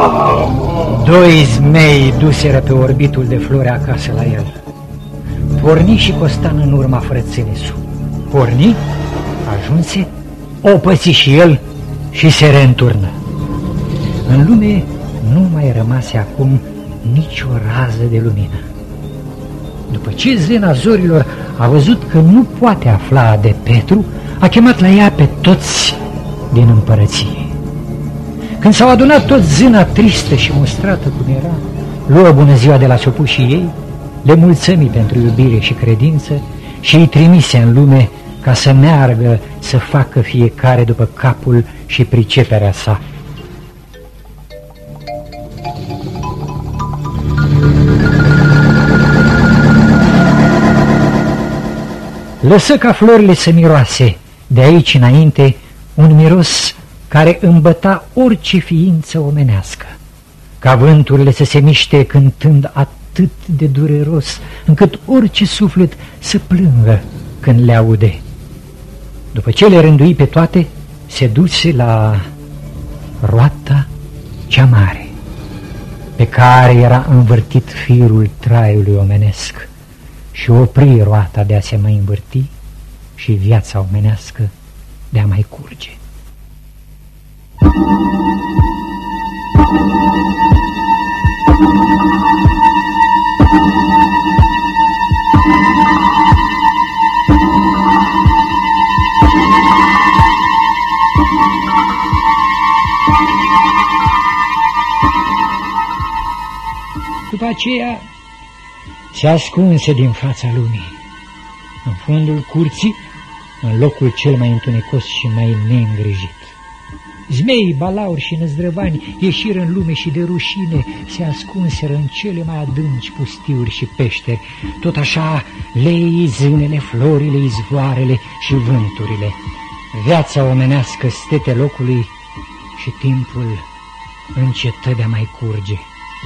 2 zmei duseră pe orbitul de Florea acasă la el. Porni și Costan în urma frățânesu. Porni, ajunse, o păți și el și se reînturnă. În lume nu mai rămase acum nicio rază de lumină. După ce zâna zorilor a văzut că nu poate afla de Petru, a chemat la ea pe toți din împărăție. Când s-au adunat toți, zâna tristă și mustrată cum era, luă bună ziua de la sopușii ei, le mulțămi pentru iubire și credință și îi trimise în lume ca să meargă să facă fiecare după capul și priceperea sa. Lăsă ca florile să miroase de aici înainte un miros care îmbăta orice ființă omenească, ca vânturile să se miște cântând atât de dureros, încât orice suflet să plângă când le aude. După ce le rândui pe toate, se duse la roata cea mare, pe care era învârtit firul traiului omenesc, și opri roata de a se mai învârti și viața omenească de a mai curge. După aceea se ascunse din fața lumii. În fundul curții în locul cel mai întunecos și mai neîngrijit. Zmeii, balauri și năzdrăvani ieșiră în lume și de rușine se ascunseră în cele mai adânci pustiuri și peșteri. Tot așa leii, zânele, florile, izvoarele și vânturile. Viața omenească stete locului și timpul încetă de a mai curge.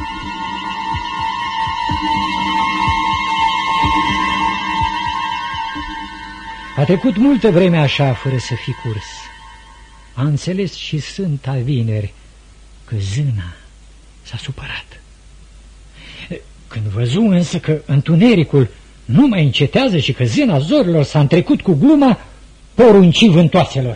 A trecut multă vreme așa, fără să fi curs. A înțeles și Sfânta Vineri că zâna s-a supărat. Când văzu însă că întunericul nu mai încetează și că zâna zorilor s-a întrecut cu gluma, porunci vântoaselor: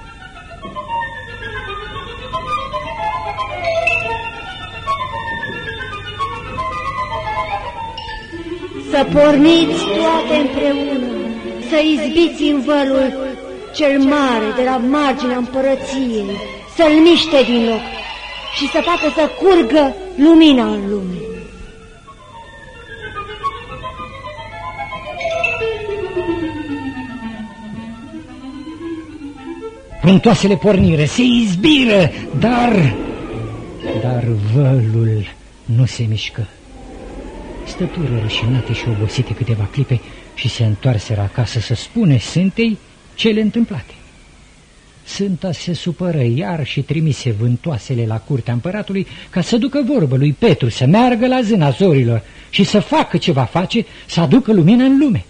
să porniți toate împreună, să izbiți în vălul cel mare de la marginea împărăției, să-l miște din loc și să facă să curgă lumina în lume. Vântoasele porniră, se izbiră, dar vălul nu se mișcă. Stătură rușinate și obosite câteva clipe și se întoarseră acasă să spune Sfintei cele întâmplate. Sfânta se supără iar și trimise vântoasele la curtea împăratului ca să ducă vorbă lui Petru să meargă la zâna zorilor și să facă ce va face, să aducă lumină în lume.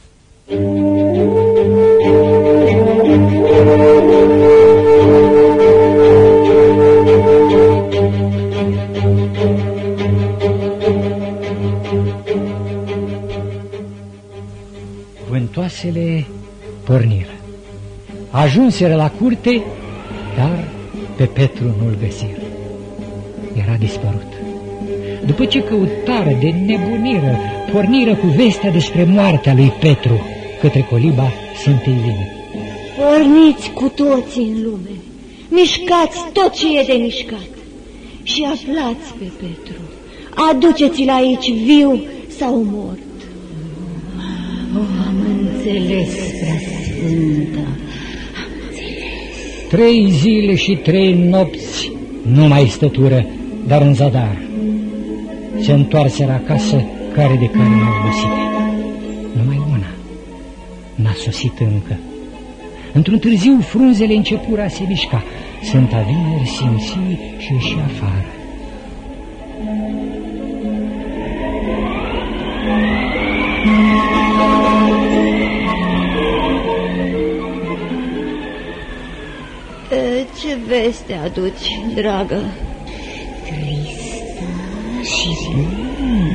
Vântoasele porniră. Ajunseră la curte, dar pe Petru nu-l găsiră. Era dispărut. După ce căutară de nebuniră, porniră cu vestea despre moartea lui Petru către coliba Sfântei Vineri. Porniți cu toții în lume, mișcați tot ce e de mișcat și aflați pe Petru. Aduceți-l aici viu sau mort. Am înțeles, Preasfântă. 3 zile și 3 nopți nu mai stătură, dar în zadar. Se întoarseră acasă care de care mai obosite. Numai una n-a sosit încă. Într-un târziu frunzele începură a se mișca. Sfânta Vineri simți și ieși afară. Ce veste aduci, dragă? Tristă și bună.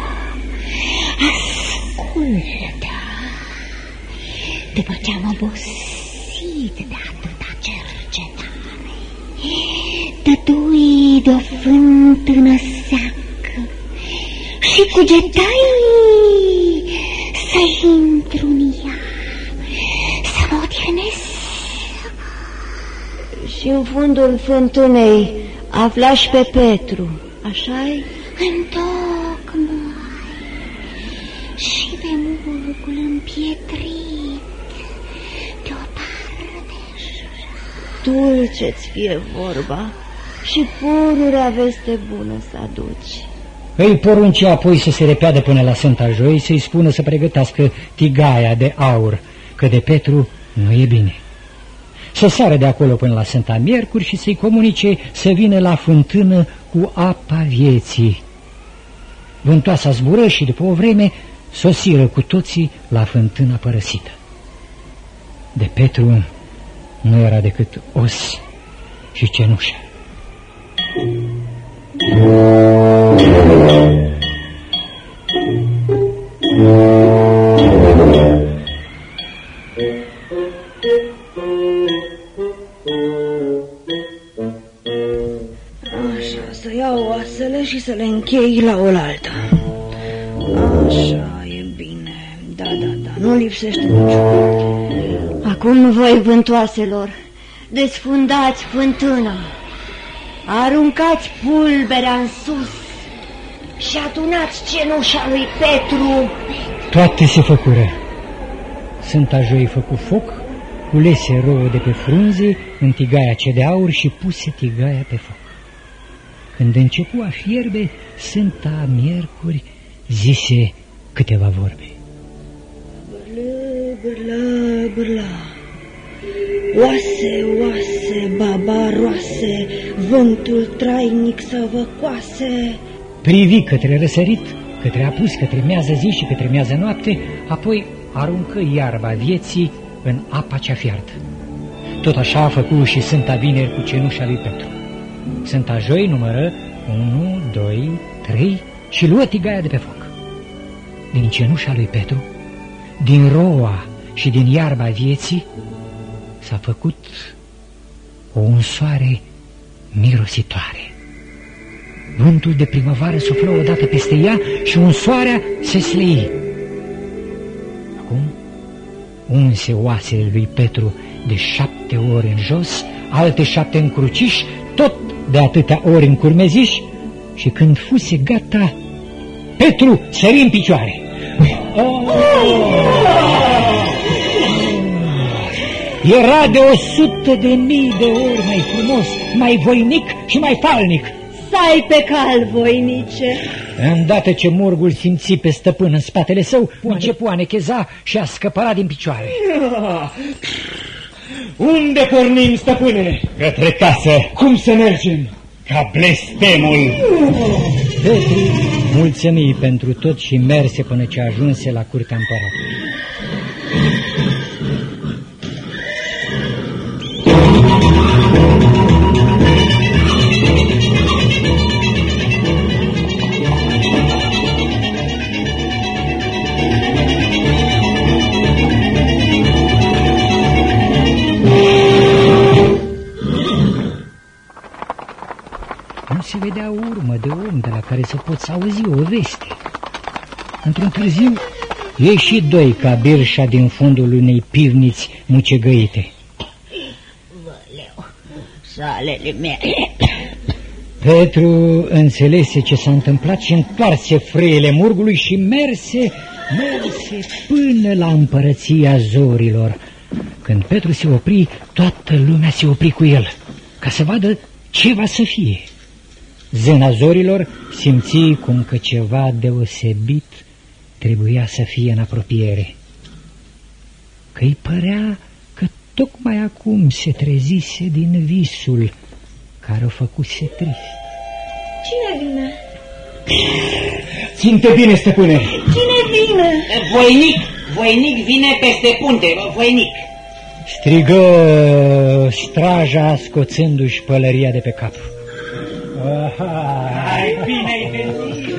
Ascultă, după ce am obosit de atâta cercetare, dădui de-o fântână seacă și cugetai să intru în ea, să mă odihnesc. Și în fundul fântânei aflași pe Petru, așa-i? Întocmai. Și pe mulgul împietrit de o parte dulce-ți fie vorba și pururea veste bună să aduci. Îi porunci apoi să se repeadă până la Sfânta Joi, să-i spună să pregătească tigaia de aur, că de Petru nu e bine. Să sară de acolo până la Sfânta Miercuri și să-i comunice să vină la fântână cu apa vieții. Vântoasa zbură și după o vreme sosiră cu toții la fântâna părăsită. De Petru nu era decât os și cenușă. Așa, să iau oasele și să le închei la oaltă. Așa, e bine. Da, nu lipsește niciun. Acum voi, vântoaselor, desfundați fântâna, aruncați pulberea în sus și adunați cenușa lui Petru. Toate se făcură. Sfânta Joi făcu foc culese rouă de pe frunze în tigaia cea de aur și puse tigaia pe foc. Când începu a fierbe, Sfânta Miercuri zise câteva vorbe. Bârlă, bârlă, oase, oase, babaroase, vântul trainic să vă coase. Privi către răsărit, către apus, către miază zi și către miază noapte, apoi aruncă iarba vieții în apa cea fiartă. Tot așa a făcut și Sfânta Vineri cu cenușa lui Petru. Sfânta Joi numără 1, 2, 3 și luă tigaia de pe foc. Din cenușa lui Petru, din roa și din iarba vieții, s-a făcut o unsoare mirositoare. Vântul de primăvară suflă odată peste ea și unsoarea se slei. Acum unse oasele lui Petru de 7 ori în jos, alte 7 în cruciș, tot de atâtea ori în curmeziș, și când fuse gata, Petru sări în picioare. Era de 100.000 de ori mai frumos, mai voinic și mai falnic. Stai pe cal, voinice. Îndată ce Murgul simți pe stăpân în spatele său, începu a necheza și a scăpărat din picioare. Unde pornim, stăpâne? Către casă. Cum să mergem? Ca blestemul. Petru mulțumii pentru tot și merse până ce ajunse la curtea împăratului. Se vedea urmă de om de la care să poți auzi o veste. Într-un târziu ieși 2 ca birșa din fundul unei pivniți mucegăite. Văleu, salele mele. Petru înțelese ce s-a întâmplat și întoarse frâiele Murgului și merse până la împărăția zorilor. Când Petru se opri, toată lumea se opri cu el, ca să vadă ce va să fie. Zâna zorilor simți cum că ceva deosebit trebuia să fie în apropiere, că îi părea că tocmai acum se trezise din visul care o făcuse trist. Cine vine? Ținte bine, stăpâne. Cine vine? Voinic vine peste punte, voinic. Strigă straja scoțându-și pălăria de pe cap. Hai, bine-ai venit!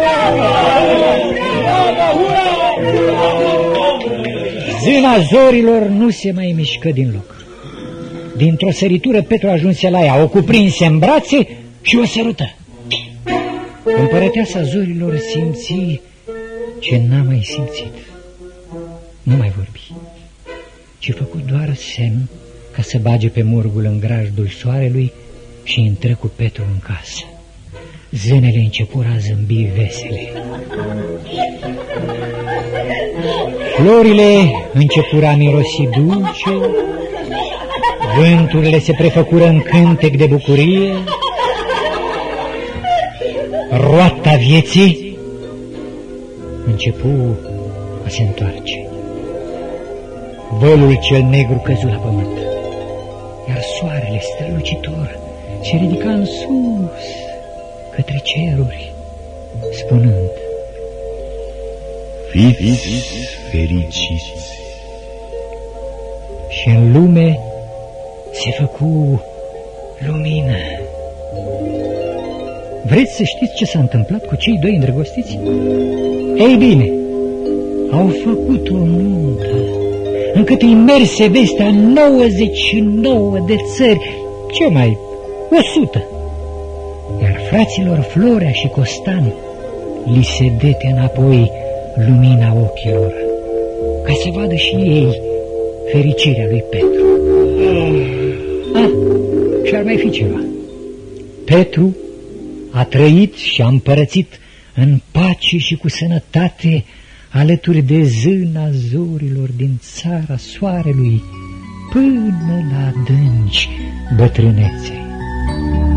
Zâna zorilor nu se mai mișcă din loc. Dintr-o săritură Petru ajunse la ea, o cuprinse în brațe și o sărută. Împărăteasa zorilor simți ce n-a mai simțit. Nu mai vorbi, ci făcu doar semn ca să bage pe Murgul în grajdul soarelui și intră cu Petru în casă. Zânele începură a zâmbi vesele. Florile începură a mirosi dulce, vânturile se prefăcură în cântec de bucurie, roata vieții începu a se întoarce. Vălul cel negru căzu la pământ, iar soarele strălucitor se ridica în sus către ceruri, spunând: Fiți fericiți! Și în lume se făcu lumină. Vreți să știți ce s-a întâmplat cu cei 2 îndrăgostiți? Ei bine, au făcut o nuntă încât îi merse vestea 99 de țări, ce mai 100. Iar fraților Florea și Costan li se dete înapoi lumina ochilor, ca să vadă și ei fericirea lui Petru. Și-ar mai fi ceva. Petru a trăit și a împărățit în pace și cu sănătate alături de zâna zorilor din țara soarelui, până la adânci bătrâneței.